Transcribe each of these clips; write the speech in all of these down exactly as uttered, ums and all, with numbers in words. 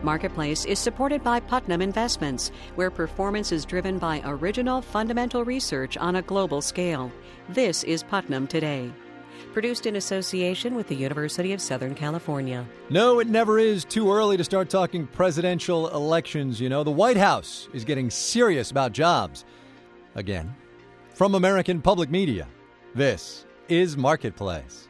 Marketplace is supported by Putnam Investments, where performance is driven by original fundamental research on a global scale. This is Putnam Today. Produced in association with the University of Southern California. No, it never is too early to start talking presidential elections. You know, the White House is getting serious about jobs. Again, from American Public Media, this is Marketplace.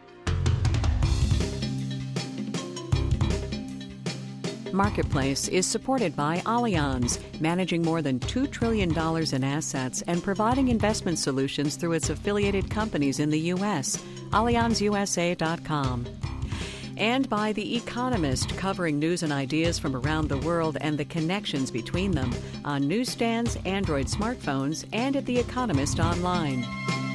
Marketplace is supported by Allianz, managing more than two trillion dollars in assets and providing investment solutions through its affiliated companies in the U S, Allianz U S A dot com. And by The Economist, covering news and ideas from around the world and the connections between them on newsstands, Android smartphones, and at The Economist online.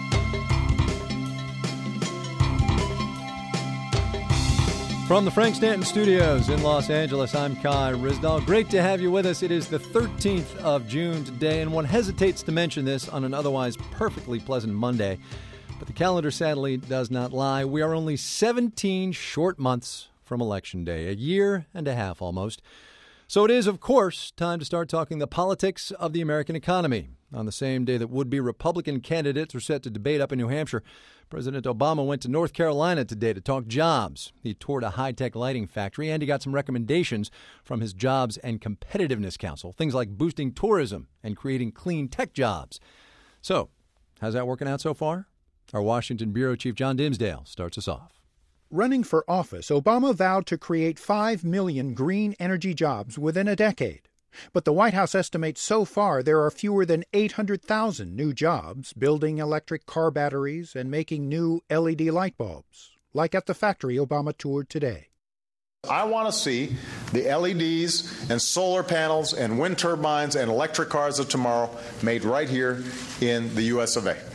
From the Frank Stanton Studios in Los Angeles, I'm Kai Ryssdal. Great to have you with us. It is the thirteenth of June today, and one hesitates to mention this on an otherwise perfectly pleasant Monday. But the calendar sadly does not lie. We are only seventeen short months from Election Day, a year and a half almost. So it is, of course, time to start talking the politics of the American economy. On the same day that would-be Republican candidates are set to debate up in New Hampshire, President Obama went to North Carolina today to talk jobs. He toured a high-tech lighting factory, and he got some recommendations from his Jobs and Competitiveness Council, things like boosting tourism and creating clean tech jobs. So, how's that working out so far? Our Washington Bureau Chief John Dimsdale starts us off. Running for office, Obama vowed to create five million green energy jobs within a decade. But the White House estimates so far there are fewer than eight hundred thousand new jobs building electric car batteries and making new L E D light bulbs, like at the factory Obama toured today. I want to see the L E Ds and solar panels and wind turbines and electric cars of tomorrow made right here in the U S of A.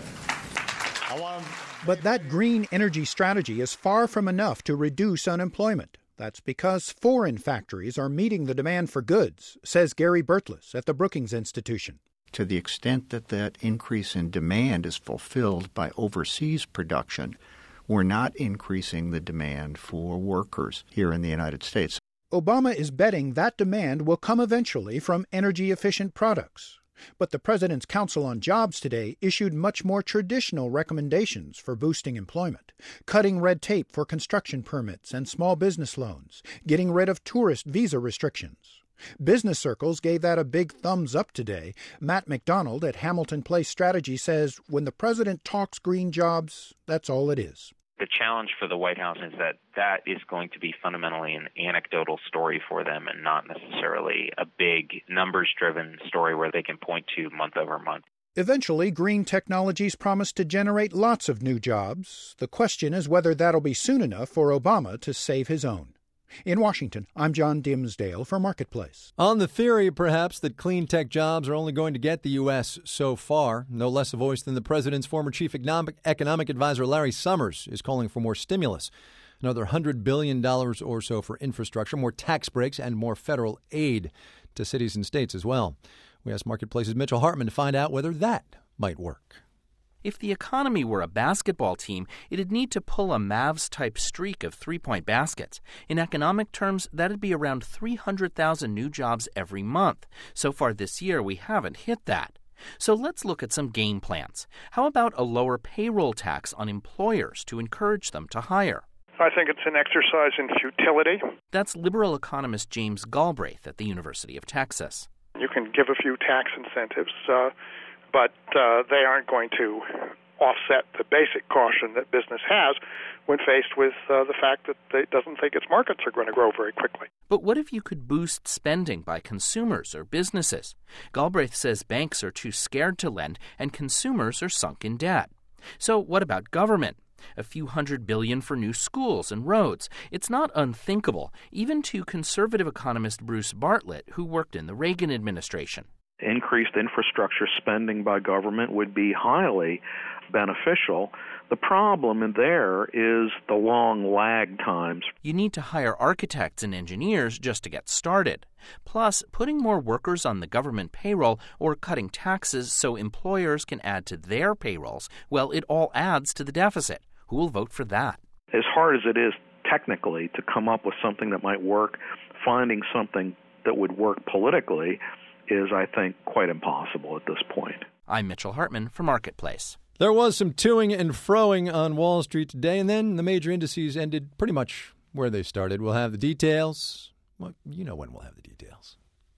I want them. But that green energy strategy is far from enough to reduce unemployment. That's because foreign factories are meeting the demand for goods, says Gary Burtles at the Brookings Institution. To the extent that that increase in demand is fulfilled by overseas production, we're not increasing the demand for workers here in the United States. Obama is betting that demand will come eventually from energy-efficient products. But the President's Council on Jobs today issued much more traditional recommendations for boosting employment, cutting red tape for construction permits and small business loans, getting rid of tourist visa restrictions. Business circles gave that a big thumbs up today. Matt McDonald at Hamilton Place Strategy says when the president talks green jobs, that's all it is. The challenge for the White House is that that is going to be fundamentally an anecdotal story for them and not necessarily a big numbers-driven story where they can point to month over month. Eventually, green technologies promise to generate lots of new jobs. The question is whether that'll be soon enough for Obama to save his own. In Washington, I'm John Dimsdale for Marketplace. On the theory, perhaps, that clean tech jobs are only going to get the U S so far, no less a voice than the president's former chief economic, economic advisor, Larry Summers, is calling for more stimulus. Another one hundred billion dollars or so for infrastructure, more tax breaks, and more federal aid to cities and states as well. We asked Marketplace's Mitchell Hartman to find out whether that might work. If the economy were a basketball team, it'd need to pull a Mavs-type streak of three-point baskets. In economic terms, that'd be around three hundred thousand new jobs every month. So far this year, we haven't hit that. So let's look at some game plans. How about a lower payroll tax on employers to encourage them to hire? I think it's an exercise in futility. That's liberal economist James Galbraith at the University of Texas. You can give a few tax incentives, uh, but uh, they aren't going to offset the basic caution that business has when faced with uh, the fact that it doesn't think its markets are going to grow very quickly. But what if you could boost spending by consumers or businesses? Galbraith says banks are too scared to lend and consumers are sunk in debt. So what about government? A few hundred billion for new schools and roads. It's not unthinkable, even to conservative economist Bruce Bartlett, who worked in the Reagan administration. Increased infrastructure spending by government would be highly beneficial. The problem in there is the long lag times. You need to hire architects and engineers just to get started. Plus, putting more workers on the government payroll or cutting taxes so employers can add to their payrolls, well, it all adds to the deficit. Who will vote for that? As hard as it is technically to come up with something that might work, finding something that would work politically is, I think, quite impossible at this point. I'm Mitchell Hartman for Marketplace. There was some toing and froing on Wall Street today, and then the major indices ended pretty much where they started. We'll have the details. Well, you know when we'll have the details.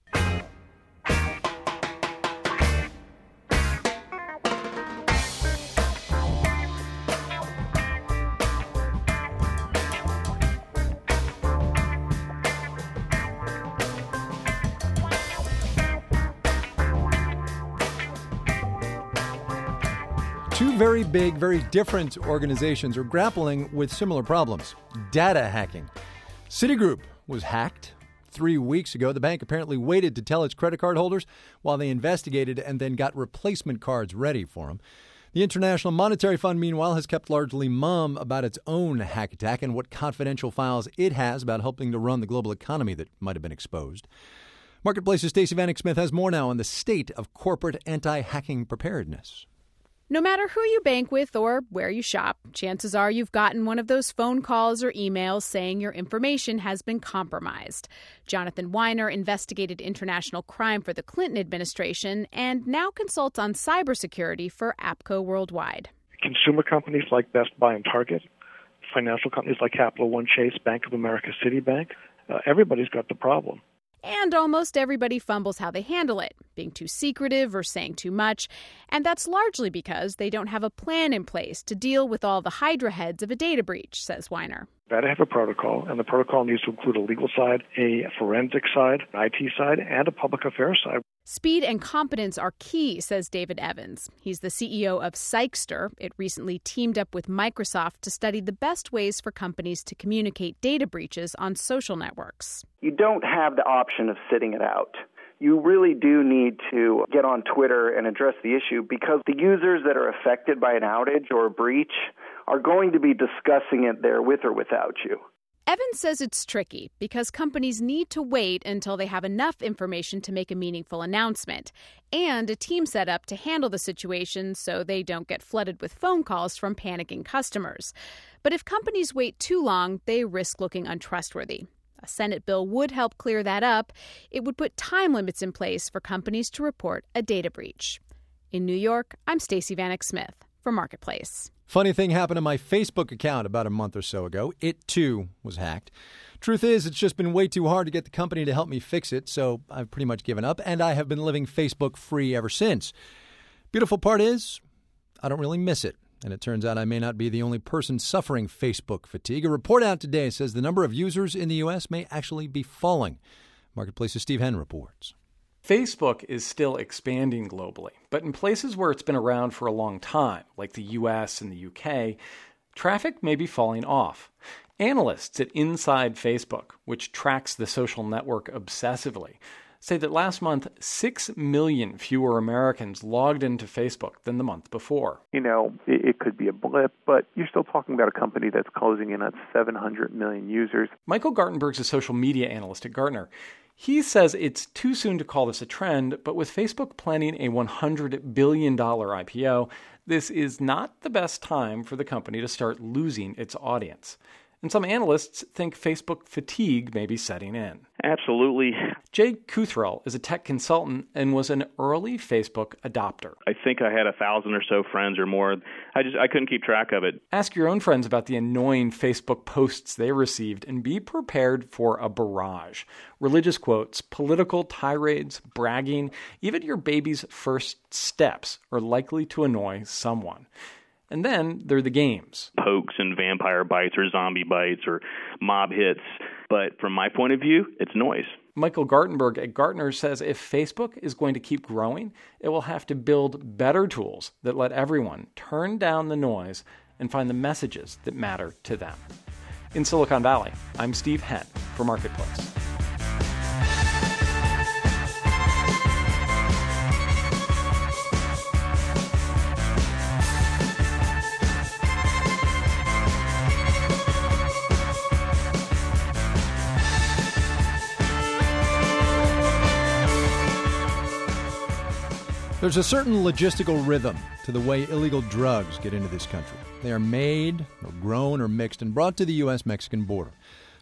Two very big, very different organizations are grappling with similar problems. Data hacking. Citigroup was hacked three weeks ago. The bank apparently waited to tell its credit card holders while they investigated and then got replacement cards ready for them. The International Monetary Fund, meanwhile, has kept largely mum about its own hack attack and what confidential files it has about helping to run the global economy that might have been exposed. Marketplace's Stacey Vanek Smith has more now on the state of corporate anti-hacking preparedness. No matter who you bank with or where you shop, chances are you've gotten one of those phone calls or emails saying your information has been compromised. Jonathan Weiner investigated international crime for the Clinton administration and now consults on cybersecurity for APCO Worldwide. Consumer companies like Best Buy and Target, financial companies like Capital One, Chase, Bank of America, Citibank, uh, everybody's got the problem. And almost everybody fumbles how they handle it, being too secretive or saying too much. And that's largely because they don't have a plan in place to deal with all the hydra heads of a data breach, says Weiner. Got to have a protocol, and the protocol needs to include a legal side, a forensic side, an I T side, and a public affairs side. Speed and competence are key, says David Evans. He's the C E O of Sykester. It recently teamed up with Microsoft to study the best ways for companies to communicate data breaches on social networks. You don't have the option of sitting it out. You really do need to get on Twitter and address the issue because the users that are affected by an outage or a breach are going to be discussing it there with or without you. Evans says it's tricky because companies need to wait until they have enough information to make a meaningful announcement and a team set up to handle the situation so they don't get flooded with phone calls from panicking customers. But if companies wait too long, they risk looking untrustworthy. A Senate bill would help clear that up. It would put time limits in place for companies to report a data breach. In New York, I'm Stacey Vanek Smith for Marketplace. Funny thing happened to my Facebook account about a month or so ago. It, too, was hacked. Truth is, it's just been way too hard to get the company to help me fix it, so I've pretty much given up, and I have been living Facebook-free ever since. Beautiful part is, I don't really miss it, and it turns out I may not be the only person suffering Facebook fatigue. A report out today says the number of users in the U S may actually be falling. Marketplace's Steve Henn reports. Facebook is still expanding globally, but in places where it's been around for a long time, like the U S and the U K, traffic may be falling off. Analysts at Inside Facebook, which tracks the social network obsessively, say that last month, six million fewer Americans logged into Facebook than the month before. You know, it, it could be a blip, but you're still talking about a company that's closing in on seven hundred million users. Michael Gartenberg's a social media analyst at Gartner. He says it's too soon to call this a trend, but with Facebook planning a one hundred billion dollars I P O, this is not the best time for the company to start losing its audience. And some analysts think Facebook fatigue may be setting in. Absolutely. Jay Kuthrell is a tech consultant and was an early Facebook adopter. I think I had a thousand or so friends or more. I just I couldn't keep track of it. Ask your own friends about the annoying Facebook posts they received and be prepared for a barrage. Religious quotes, political tirades, bragging, even your baby's first steps are likely to annoy someone. And then there are the games. Pokes and vampire bites or zombie bites or mob hits. But from my point of view, it's noise. Michael Gartenberg at Gartner says if Facebook is going to keep growing, it will have to build better tools that let everyone turn down the noise and find the messages that matter to them. In Silicon Valley, I'm Steve Henn for Marketplace. There's a certain logistical rhythm to the way illegal drugs get into this country. They are made, or grown, or mixed and brought to the U S Mexican border.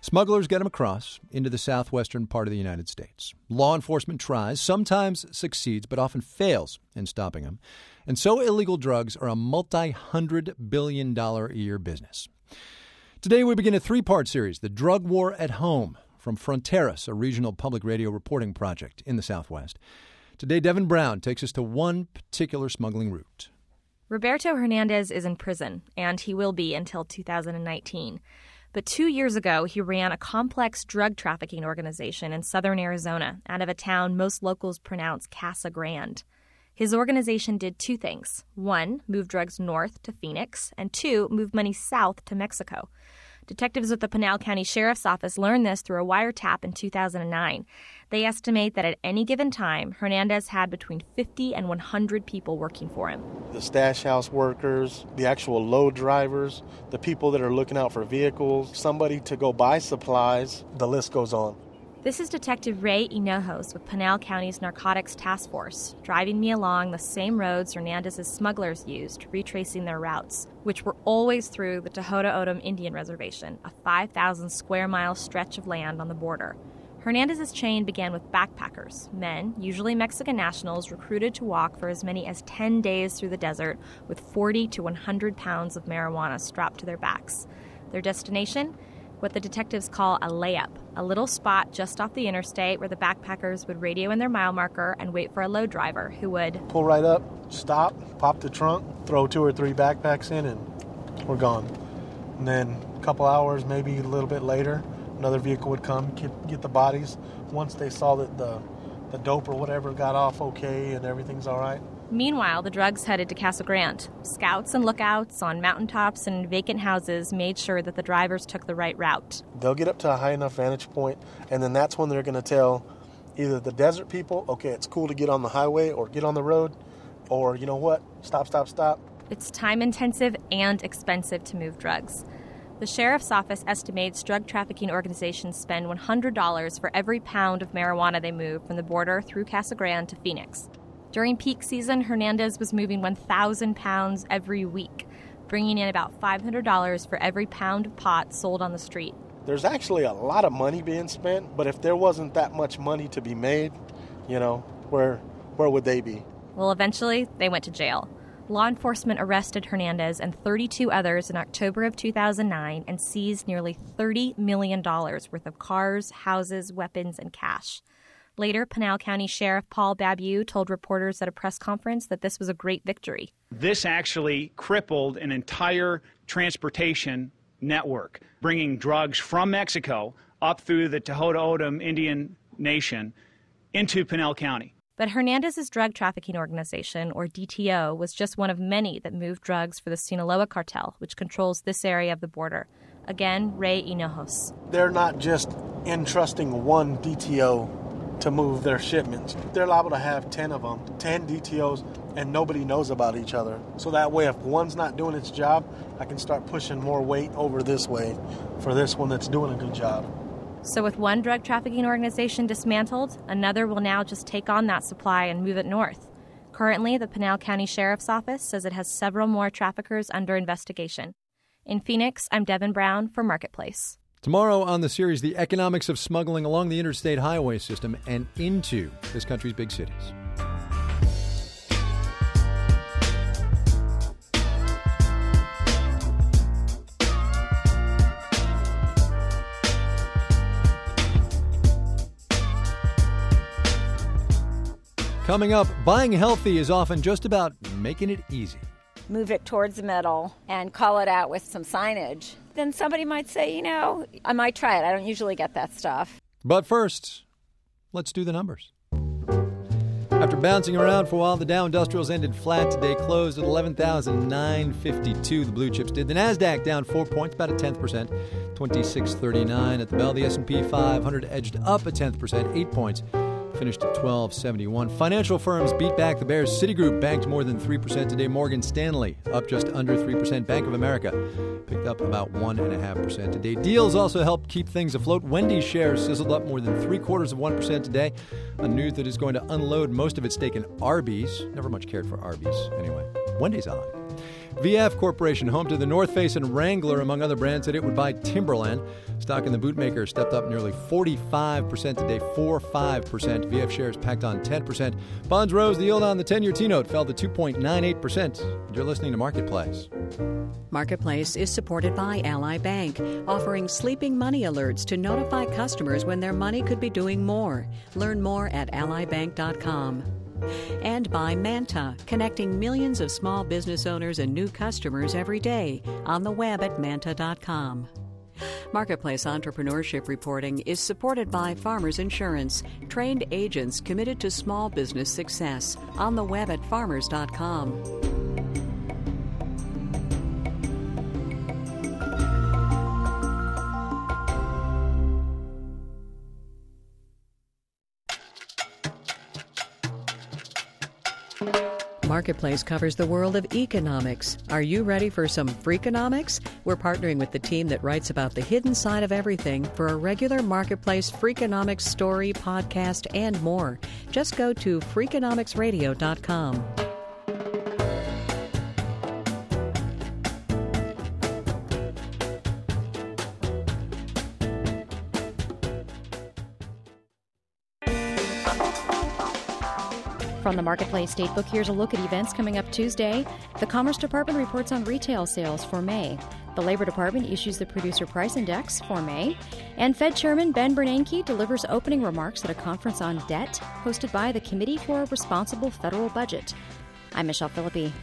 Smugglers get them across into the southwestern part of the United States. Law enforcement tries, sometimes succeeds, but often fails in stopping them. And so illegal drugs are a multi-hundred billion dollar a year business. Today we begin a three-part series, The Drug War at Home, from Fronteras, a regional public radio reporting project in the Southwest. Today, Devin Brown takes us to one particular smuggling route. Roberto Hernandez is in prison, and he will be until two thousand nineteen. But two years ago, he ran a complex drug trafficking organization in southern Arizona out of a town most locals pronounce Casa Grande. His organization did two things. One, move drugs north to Phoenix, and two, move money south to Mexico. Detectives with the Pinal County Sheriff's Office learned this through a wiretap in two thousand nine. They estimate that at any given time, Hernandez had between fifty and one hundred people working for him. The stash house workers, the actual load drivers, the people that are looking out for vehicles, somebody to go buy supplies, the list goes on. This is Detective Ray Hinojos with Pinal County's Narcotics Task Force, driving me along the same roads Hernandez's smugglers used, retracing their routes, which were always through the Tohono O'odham Indian Reservation, a five thousand square mile stretch of land on the border. Hernandez's chain began with backpackers, men, usually Mexican nationals, recruited to walk for as many as ten days through the desert with forty to one hundred pounds of marijuana strapped to their backs. Their destination? What the detectives call a layup, a little spot just off the interstate where the backpackers would radio in their mile marker and wait for a load driver who would pull right up, stop, pop the trunk, throw two or three backpacks in, and we're gone. And then a couple hours, maybe a little bit later, another vehicle would come, get, get the bodies. Once they saw that the, the dope or whatever got off okay and everything's all right. Meanwhile, the drugs headed to Casa Grande. Scouts and lookouts on mountaintops and vacant houses made sure that the drivers took the right route. They'll get up to a high enough vantage point, and then that's when they're going to tell either the desert people, okay, it's cool to get on the highway or get on the road, or, you know what, stop, stop, stop. It's time-intensive and expensive to move drugs. The Sheriff's Office estimates drug trafficking organizations spend one hundred dollars for every pound of marijuana they move from the border through Casa Grande to Phoenix. During peak season, Hernandez was moving one thousand pounds every week, bringing in about five hundred dollars for every pound of pot sold on the street. There's actually a lot of money being spent, but if there wasn't that much money to be made, you know, where where would they be? Well, eventually, they went to jail. Law enforcement arrested Hernandez and thirty-two others in October of two thousand nine and seized nearly thirty million dollars worth of cars, houses, weapons, and cash. Later, Pinal County Sheriff Paul Babu told reporters at a press conference that this was a great victory. This actually crippled an entire transportation network, bringing drugs from Mexico up through the Tohono O'odham Indian Nation into Pinal County. But Hernandez's drug trafficking organization, or D T O, was just one of many that moved drugs for the Sinaloa cartel, which controls this area of the border. Again, Ray Hinojos. They're not just entrusting one D T O to move their shipments. They're liable to have ten of them, ten D T Os, and nobody knows about each other. So that way, if one's not doing its job, I can start pushing more weight over this way for this one that's doing a good job. So with one drug trafficking organization dismantled, another will now just take on that supply and move it north. Currently, the Pinal County Sheriff's Office says it has several more traffickers under investigation. In Phoenix, I'm Devin Brown for Marketplace. Tomorrow on the series, the economics of smuggling along the interstate highway system and into this country's big cities. Coming up, buying healthy is often just about making it easy. Move it towards the middle and call it out with some signage. Then somebody might say, you know, I might try it. I don't usually get that stuff. But first, let's do the numbers. After bouncing around for a while, the Dow Industrials ended flat today, closed at eleven thousand nine hundred fifty-two. The blue chips did. The NASDAQ down four points, about a tenth percent, twenty-six thirty-nine. At the bell, the S and P five hundred edged up a tenth percent, eight points. Finished at twelve seventy-one. Financial firms beat back the bears. Citigroup banked more than three percent today. Morgan Stanley up just under three percent. Bank of America picked up about one point five percent today. Deals also helped keep things afloat. Wendy's shares sizzled up more than three quarters of one percent today. A news that is going to unload most of its stake in Arby's. Never much cared for Arby's anyway. Wendy's on. V F Corporation, home to the North Face and Wrangler, among other brands, said it would buy Timberland. Stock in the bootmaker stepped up nearly forty-five percent today, four point five percent. V F shares packed on ten percent. Bonds rose. The yield on the ten-year T-note fell to two point nine eight percent. You're listening to Marketplace. Marketplace is supported by Ally Bank, offering sleeping money alerts to notify customers when their money could be doing more. Learn more at ally bank dot com. And by Manta, connecting millions of small business owners and new customers every day on the web at manta dot com. Marketplace entrepreneurship reporting is supported by Farmers Insurance, trained agents committed to small business success, on the web at farmers dot com. Marketplace covers the world of economics. Are you ready for some Freakonomics? We're partnering with the team that writes about the hidden side of everything for a regular Marketplace Freakonomics story, podcast, and more. Just go to freakonomics radio dot com. From the Marketplace Datebook, here's a look at events coming up Tuesday. The Commerce Department reports on retail sales for May. The Labor Department issues the Producer Price Index for May. And Fed Chairman Ben Bernanke delivers opening remarks at a conference on debt hosted by the Committee for a Responsible Federal Budget. I'm Michelle Philippi.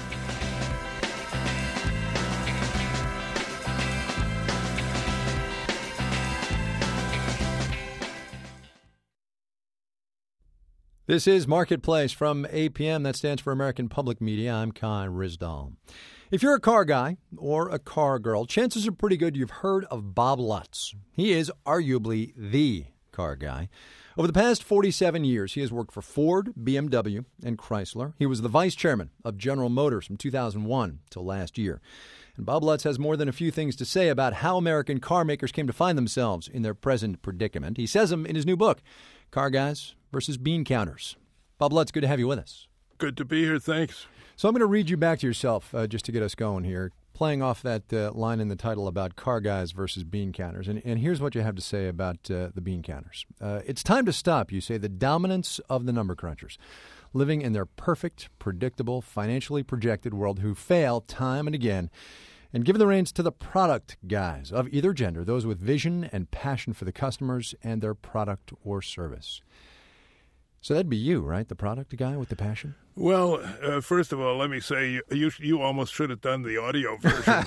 This is Marketplace from A P M. That stands for American Public Media. I'm Kai Ryssdal. If you're a car guy or a car girl, chances are pretty good you've heard of Bob Lutz. He is arguably the car guy. Over the past forty-seven years, he has worked for Ford, B M W, and Chrysler. He was the vice chairman of General Motors from two thousand one till last year. And Bob Lutz has more than a few things to say about how American car makers came to find themselves in their present predicament. He says them in his new book, Car Guys versus Bean Counters. Bob Lutz, good to have you with us. Good to be here. Thanks. So I'm going to read you back to yourself uh, just to get us going here, playing off that uh, line in the title about car guys versus bean counters. And, and here's what you have to say about uh, the bean counters. Uh, it's time to stop, you say, the dominance of the number crunchers, living in their perfect, predictable, financially projected world who fail time and again, and give the reins to the product guys of either gender, those with vision and passion for the customers and their product or service. So that'd be you, right? The product guy with the passion? Well, uh, first of all, let me say you, you you almost should have done the audio version.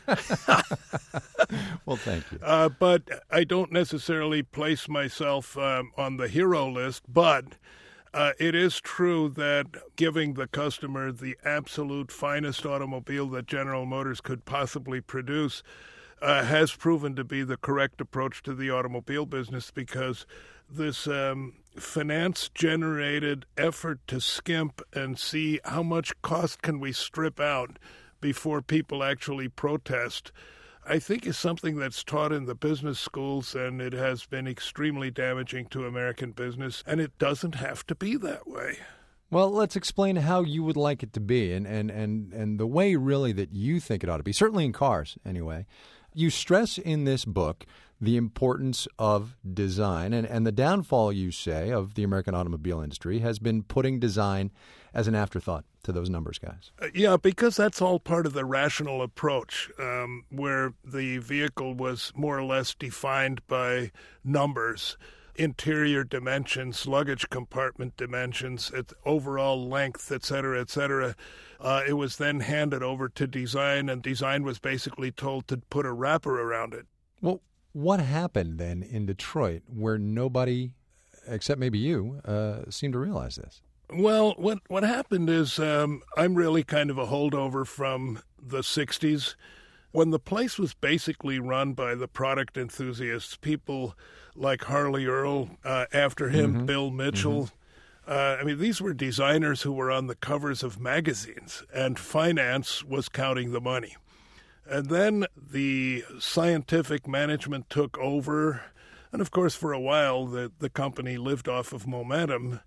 Well, thank you. Uh, but I don't necessarily place myself um, on the hero list, but uh, it is true that giving the customer the absolute finest automobile that General Motors could possibly produce uh, has proven to be the correct approach to the automobile business, because this um, finance-generated effort to skimp and see how much cost can we strip out before people actually protest, I think is something that's taught in the business schools, and it has been extremely damaging to American business, and it doesn't have to be that way. Well, let's explain how you would like it to be and, and, and, and the way really that you think it ought to be, certainly in cars anyway. You stress in this book the importance of design, and, and the downfall, you say, of the American automobile industry has been putting design as an afterthought to those numbers guys. Uh, yeah, because that's all part of the rational approach, um, where the vehicle was more or less defined by numbers, interior dimensions, luggage compartment dimensions, overall length, et cetera, et cetera. Uh, it was then handed over to design, and design was basically told to put a wrapper around it. Well, what happened then in Detroit where nobody, except maybe you, uh, seemed to realize this? Well, what what happened is um, I'm really kind of a holdover from the sixties, when the place was basically run by the product enthusiasts, people like Harley Earl, uh, after him, mm-hmm. Bill Mitchell. Mm-hmm. Uh, I mean, these were designers who were on the covers of magazines, and finance was counting the money. And then the scientific management took over, and of course, for a while, the, the company lived off of momentum.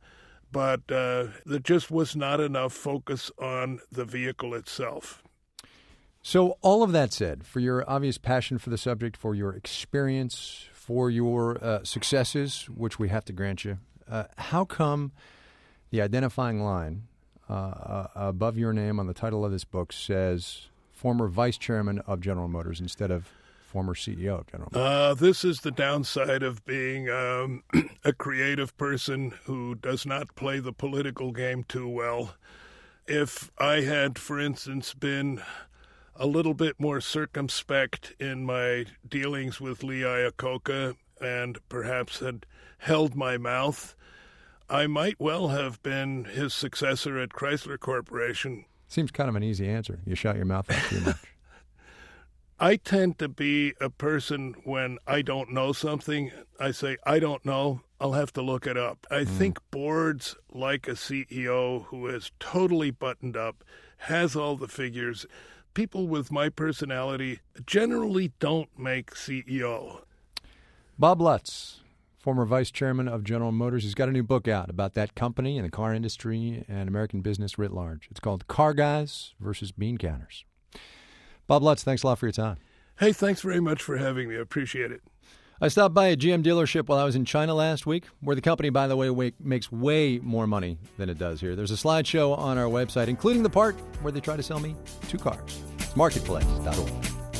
but uh, there just was not enough focus on the vehicle itself. So all of that said, for your obvious passion for the subject, for your experience, for your uh, successes, which we have to grant you, uh, how come the identifying line uh, uh, above your name on the title of this book says former vice chairman of General Motors instead of former C E O of General Motors? Uh, this is the downside of being um, a creative person who does not play the political game too well. If I had, for instance, been a little bit more circumspect in my dealings with Lee Iacocca and perhaps had held my mouth, I might well have been his successor at Chrysler Corporation. Seems kind of an easy answer. You shut your mouth up too much. I tend to be a person when I don't know something, I say, I don't know, I'll have to look it up. I mm. think boards like a C E O who is totally buttoned up, has all the figures. People with my personality generally don't make C E O. Bob Lutz, former vice chairman of General Motors, has got a new book out about that company and the car industry and American business writ large. It's called Car Guys versus Bean Counters. Bob Lutz, thanks a lot for your time. Hey, thanks very much for having me. I appreciate it. I stopped by a G M dealership while I was in China last week, where the company, by the way, way, makes way more money than it does here. There's a slideshow on our website, including the part where they try to sell me two cars. It's marketplace dot org.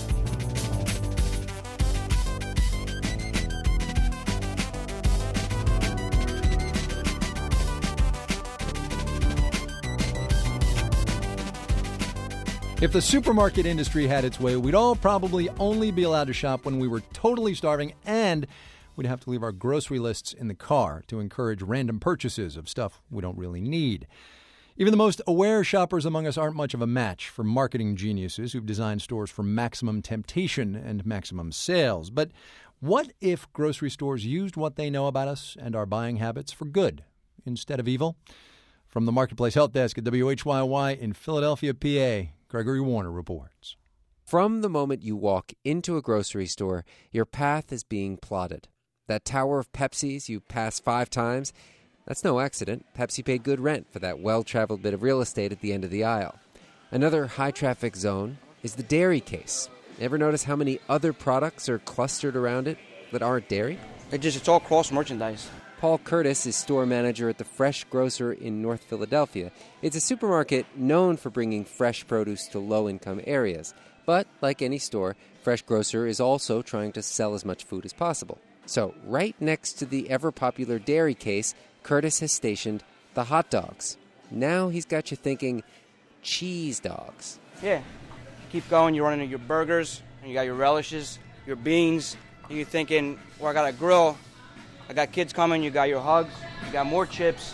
If the supermarket industry had its way, we'd all probably only be allowed to shop when we were totally starving, and we'd have to leave our grocery lists in the car to encourage random purchases of stuff we don't really need. Even the most aware shoppers among us aren't much of a match for marketing geniuses who've designed stores for maximum temptation and maximum sales. But what if grocery stores used what they know about us and our buying habits for good instead of evil? From the Marketplace Help Desk at W H Y Y in Philadelphia, P A, Gregory Warner reports. From the moment you walk into a grocery store, your path is being plotted. That tower of Pepsis you pass five times, that's no accident. Pepsi paid good rent for that well-traveled bit of real estate at the end of the aisle. Another high-traffic zone is the dairy case. Ever notice how many other products are clustered around it that aren't dairy? It just, it's all cross-merchandise. Paul Curtis is store manager at the Fresh Grocer in North Philadelphia. It's a supermarket known for bringing fresh produce to low-income areas. But, like any store, Fresh Grocer is also trying to sell as much food as possible. So, right next to the ever-popular dairy case, Curtis has stationed the hot dogs. Now he's got you thinking, cheese dogs. Yeah. Keep going, you're running your burgers, and you got your relishes, your beans. You're thinking, well, I got a grill. I got kids coming, you got your hugs, you got more chips,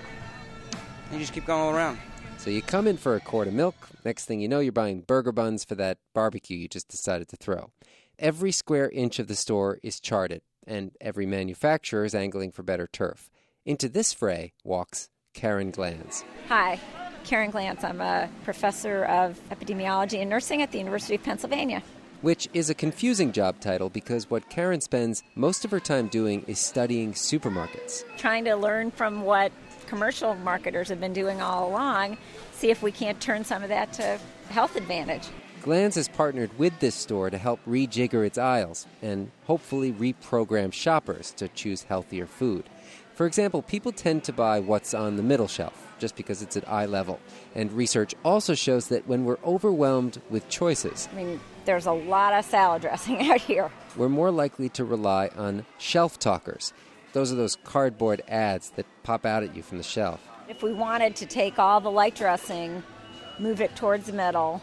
and you just keep going all around. So you come in for a quart of milk, next thing you know you're buying burger buns for that barbecue you just decided to throw. Every square inch of the store is charted, and every manufacturer is angling for better turf. Into this fray walks Karen Glanz. Hi, Karen Glanz. I'm a professor of epidemiology and nursing at the University of Pennsylvania. Which is a confusing job title because what Karen spends most of her time doing is studying supermarkets. Trying to learn from what commercial marketers have been doing all along, see if we can't turn some of that to health advantage. Glanz has partnered with this store to help rejigger its aisles and hopefully reprogram shoppers to choose healthier food. For example, people tend to buy what's on the middle shelf just because it's at eye level. And research also shows that when we're overwhelmed with choices, I mean, there's a lot of salad dressing out here. We're more likely to rely on shelf talkers. Those are those cardboard ads that pop out at you from the shelf. If we wanted to take all the light dressing, move it towards the middle,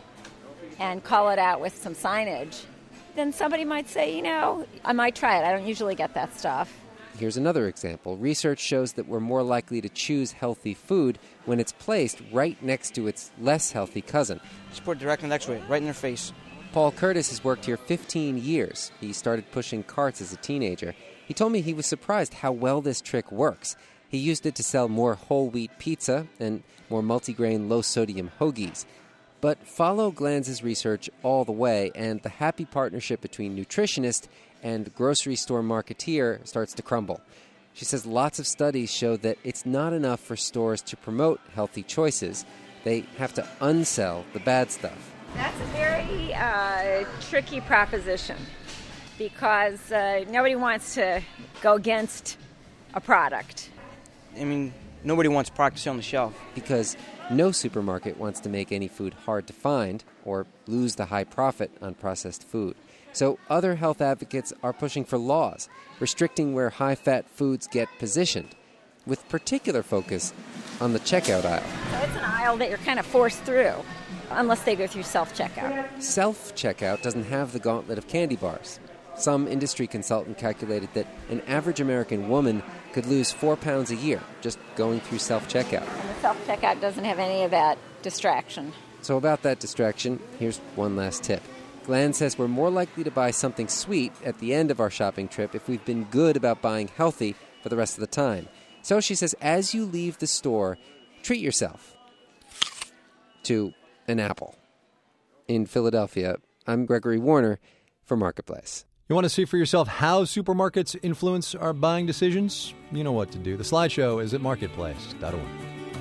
and call it out with some signage, then somebody might say, you know, I might try it. I don't usually get that stuff. Here's another example. Research shows that we're more likely to choose healthy food when it's placed right next to its less healthy cousin. Just put it directly next to it, right in their face. Paul Curtis has worked here fifteen years. He started pushing carts as a teenager. He told me he was surprised how well this trick works. He used it to sell more whole wheat pizza and more multigrain low-sodium hoagies. But follow Glanz's research all the way, and the happy partnership between nutritionist and grocery store marketeer starts to crumble. She says lots of studies show that it's not enough for stores to promote healthy choices. They have to unsell the bad stuff. That's a very uh, tricky proposition because uh, nobody wants to go against a product. I mean, nobody wants product to sit on the shelf. Because no supermarket wants to make any food hard to find or lose the high profit on processed food. So other health advocates are pushing for laws restricting where high-fat foods get positioned, with particular focus on the checkout aisle. So it's an aisle that you're kind of forced through, unless they go through self-checkout. Self-checkout doesn't have the gauntlet of candy bars. Some industry consultant calculated that an average American woman could lose four pounds a year just going through self-checkout. And the self-checkout doesn't have any of that distraction. So about that distraction, here's one last tip. Glenn says we're more likely to buy something sweet at the end of our shopping trip if we've been good about buying healthy for the rest of the time. So she says as you leave the store, treat yourself to an apple. In Philadelphia, I'm Gregory Warner for Marketplace. You want to see for yourself how supermarkets influence our buying decisions? You know what to do. The slideshow is at marketplace dot org.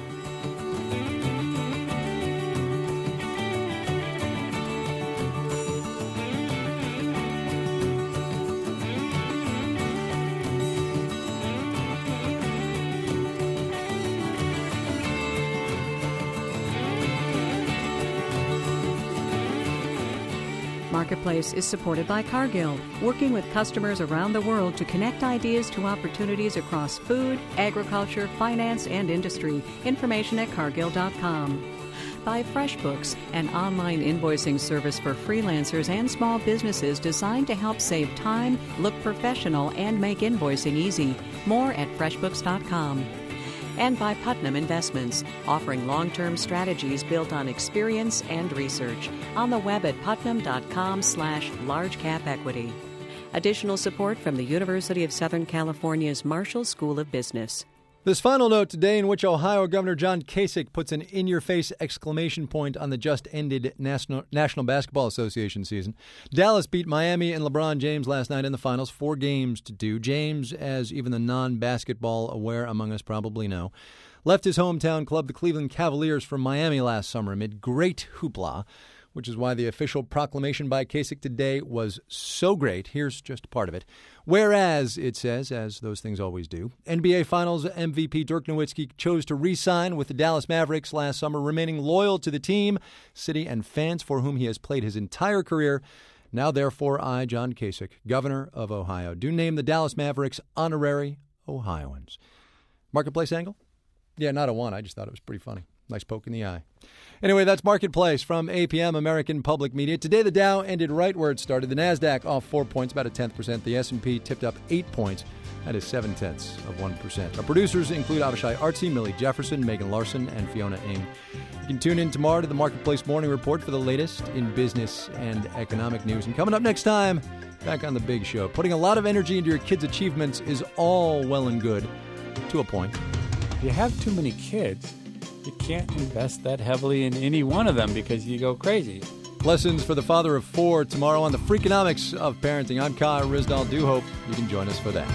Marketplace is supported by Cargill, working with customers around the world to connect ideas to opportunities across food, agriculture, finance, and industry. Information at cargill dot com. By FreshBooks, an online invoicing service for freelancers and small businesses designed to help save time, look professional, and make invoicing easy. More at freshbooks dot com. And by Putnam Investments, offering long-term strategies built on experience and research. On the web at putnam dot com slash large cap equity. Additional support from the University of Southern California's Marshall School of Business. This final note today, in which Ohio Governor John Kasich puts an in-your-face exclamation point on the just-ended National, National Basketball Association season. Dallas beat Miami and LeBron James last night in the finals, four games to two. James, as even the non-basketball aware among us probably know, left his hometown club, the Cleveland Cavaliers, for Miami last summer amid great hoopla, which is why the official proclamation by Kasich today was so great. Here's just part of it. Whereas, it says, as those things always do, N B A Finals M V P Dirk Nowitzki chose to re-sign with the Dallas Mavericks last summer, remaining loyal to the team, city, and fans for whom he has played his entire career. Now, therefore, I, John Kasich, Governor of Ohio, do name the Dallas Mavericks honorary Ohioans. Marketplace angle? Yeah, not a one. I just thought it was pretty funny. Nice poke in the eye. Anyway, that's Marketplace from A P M, American Public Media. Today, the Dow ended right where it started. The NASDAQ off four points, about a tenth percent. The S and P tipped up eight points. That is seven-tenths of one percent. Our producers include Avishai Artsy, Millie Jefferson, Megan Larson, and Fiona Ng. You can tune in tomorrow to the Marketplace Morning Report for the latest in business and economic news. And coming up next time, back on the big show, putting a lot of energy into your kids' achievements is all well and good, to a point. If you have too many kids, you can't invest that heavily in any one of them because you go crazy. Lessons for the father of four tomorrow on the Freakonomics of Parenting. I'm Kai Ryssdal. Do hope you can join us for that.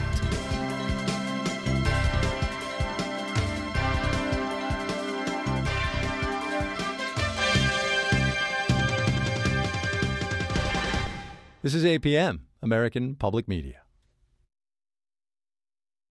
This is A P M, American Public Media.